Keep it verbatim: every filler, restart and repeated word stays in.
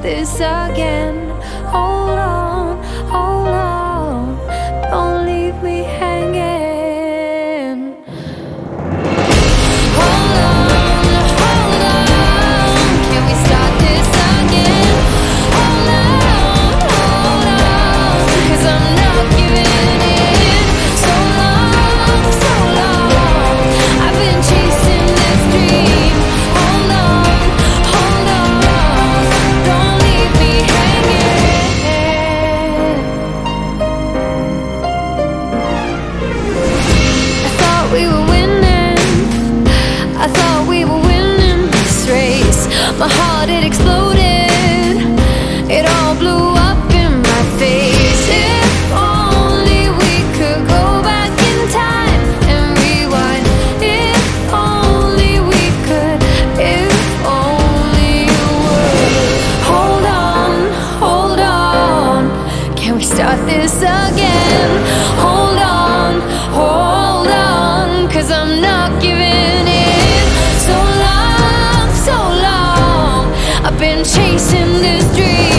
start this again. Hold on, hold on, don't leave me hanging. Hold on, hold on, can we start this again? Hold on, hold on, 'cause I'm not giving in. So long, so long, I've been chasing this dream. Hold on, hold on, don't leave me hanging. I thought we were winning, I thought we were winning this race. My heart, it exploded, it all blew up in my face. If only we could go back in time and rewind. If only we could, if only you would. Hold on, hold on, can we start this again? Hold on, hold on, 'cause I'm not giving in. So long, so long, I've been chasing this dream.